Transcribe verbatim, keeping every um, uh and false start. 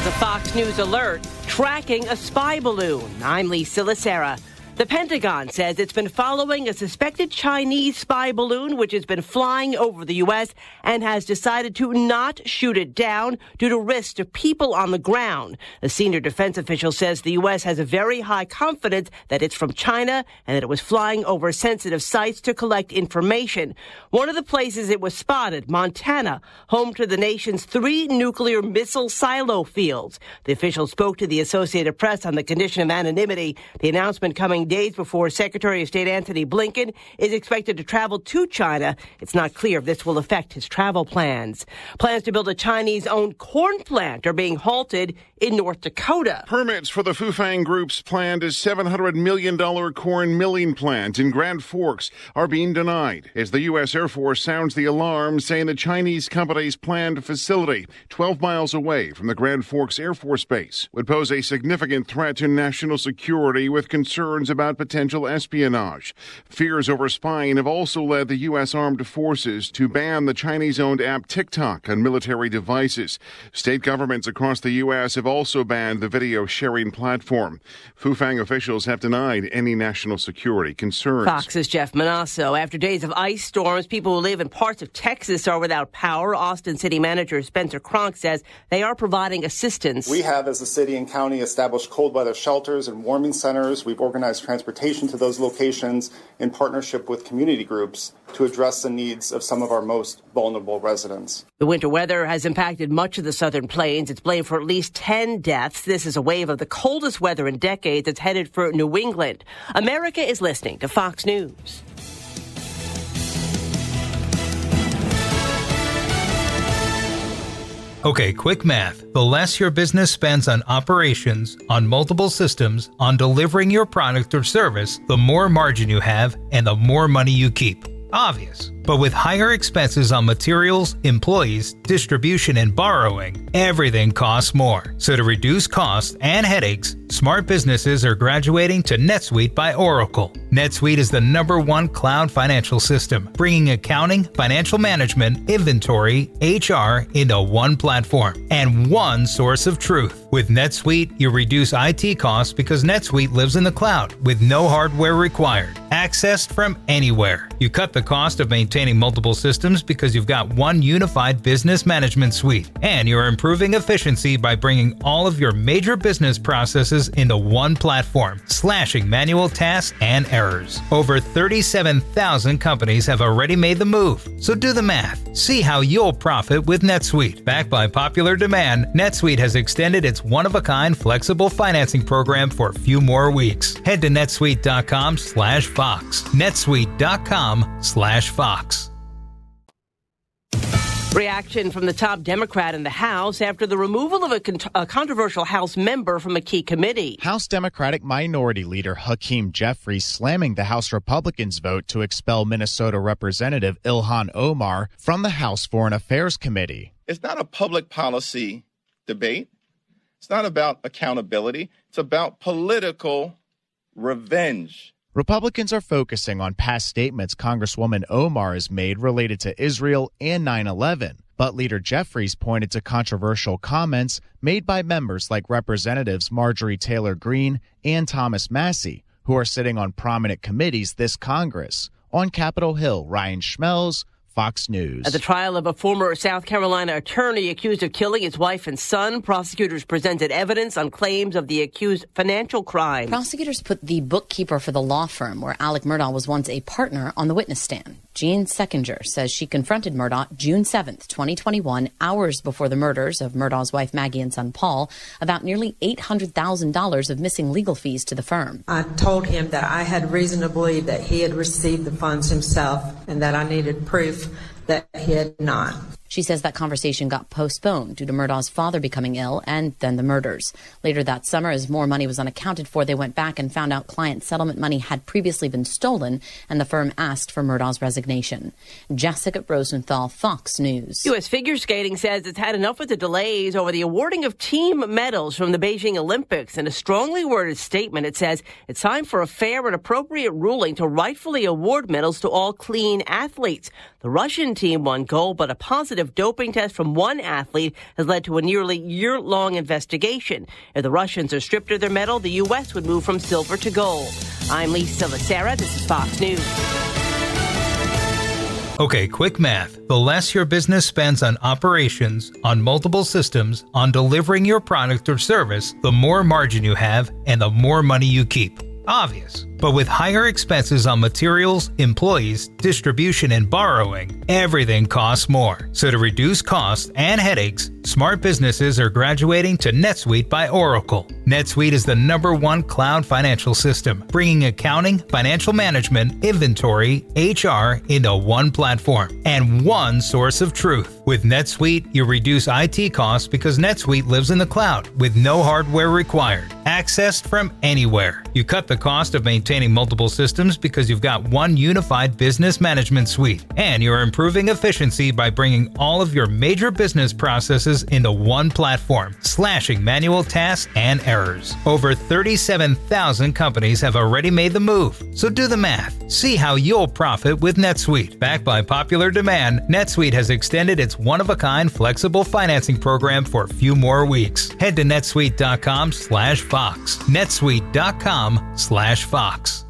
a Fox News alert tracking a spy balloon. I'm Lisa Lacera. The Pentagon says it's been following a suspected Chinese spy balloon which has been flying over the U S and has decided to not shoot it down due to risk to people on the ground. A senior defense official says the U S has a very high confidence that it's from China and that it was flying over sensitive sites to collect information. One of the places it was spotted, Montana, home to the nation's three nuclear missile silo fields. The official spoke to the Associated Press on the condition of anonymity. The announcement coming days before Secretary of State Antony Blinken is expected to travel to China. It's not clear if this will affect his travel plans. Plans to build a Chinese-owned corn plant are being halted in North Dakota. Permits for the Fufang Group's planned seven hundred million dollars corn milling plant in Grand Forks are being denied as the U S Air Force sounds the alarm, saying the Chinese company's planned facility, twelve miles away from the Grand Forks Air Force Base, would pose a significant threat to national security with concerns about about potential espionage. Fears over spying have also led the U S Armed Forces to ban the Chinese-owned app TikTok on military devices. State governments across the U S have also banned the video sharing platform. Fufang officials have denied any national security concerns. Fox's Jeff Manasso. After days of ice storms, people who live in parts of Texas are without power. Austin City Manager Spencer Cronk says they are providing assistance. We have, as a city and county, established cold weather shelters and warming centers. We've organized transportation to those locations in partnership with community groups to address the needs of some of our most vulnerable residents. The winter weather has impacted much of the southern plains. It's blamed for at least ten deaths. This is a wave of the coldest weather in decades. It's headed for New England. America is listening to Fox News. Okay, quick math. The less your business spends on operations, on multiple systems, on delivering your product or service, the more margin you have and the more money you keep. Obvious. But with higher expenses on materials, employees, distribution, and borrowing, everything costs more. So to reduce costs and headaches, smart businesses are graduating to NetSuite by Oracle. NetSuite is the number one cloud financial system, bringing accounting, financial management, inventory, H R into one platform and one source of truth. With NetSuite, you reduce I T costs because NetSuite lives in the cloud with no hardware required, accessed from anywhere. You cut the cost of maintaining multiple systems because you've got one unified business management suite, and you're improving efficiency by bringing all of your major business processes into one platform, slashing manual tasks and errors. Over thirty-seven thousand companies have already made the move, so do the math. See how you'll profit with NetSuite. Backed by popular demand, NetSuite has extended its one-of-a-kind flexible financing program for a few more weeks. Head to netsuite.com slash Fox. netsuite.com slash Fox. Reaction from the top Democrat in the House after the removal of a, con- a controversial House member from a key committee. House Democratic Minority Leader Hakeem Jeffries slamming the House Republicans' vote to expel Minnesota Representative Ilhan Omar from the House Foreign Affairs Committee. It's not a public policy debate. It's not about accountability. It's about political revenge. Republicans are focusing on past statements Congresswoman Omar has made related to Israel and nine eleven. But Leader Jeffries pointed to controversial comments made by members like Representatives Marjorie Taylor Greene and Thomas Massie, who are sitting on prominent committees this Congress. On Capitol Hill, Ryan Schmelz, Fox News. At the trial of a former South Carolina attorney accused of killing his wife and son, prosecutors presented evidence on claims of the accused financial crimes. Prosecutors put the bookkeeper for the law firm where Alec Murdaugh was once a partner on the witness stand. Jean Seckinger says she confronted Murdaugh June seventh, twenty twenty-one, hours before the murders of Murdaugh's wife Maggie and son Paul, about nearly eight hundred thousand dollars of missing legal fees to the firm. I told him that I had reason to believe that he had received the funds himself and that I needed proof that he had not. She says that conversation got postponed due to Murdaugh's father becoming ill and then the murders. Later that summer, as more money was unaccounted for, they went back and found out client settlement money had previously been stolen, and the firm asked for Murdaugh's resignation. Jessica Rosenthal, Fox News. U S figure skating says it's had enough with the delays over the awarding of team medals from the Beijing Olympics. In a strongly worded statement, it says it's time for a fair and appropriate ruling to rightfully award medals to all clean athletes. The Russian team won gold, but a positive positive doping test from one athlete has led to a nearly year-long investigation. If the Russians are stripped of their medal, the U S would move from silver to gold. I'm Lisa Silasera. This is Fox News. Okay, quick math. The less your business spends on operations, on multiple systems, on delivering your product or service, the more margin you have and the more money you keep. Obvious. But with higher expenses on materials, employees, distribution, and borrowing, everything costs more. So to reduce costs and headaches, smart businesses are graduating to NetSuite by Oracle. NetSuite is the number one cloud financial system, bringing accounting, financial management, inventory, H R into one platform and one source of truth. With NetSuite, you reduce I T costs because NetSuite lives in the cloud with no hardware required, accessed from anywhere. You cut the cost of maintaining multiple systems because you've got one unified business management suite, and you're improving efficiency by bringing all of your major business processes into one platform, slashing manual tasks and errors. Over thirty-seven thousand companies have already made the move, so do the math. See how you'll profit with NetSuite. Backed by popular demand, NetSuite has extended its one-of-a-kind flexible financing program for a few more weeks. Head to netsuite.com slash Fox. netsuite.com slash Fox.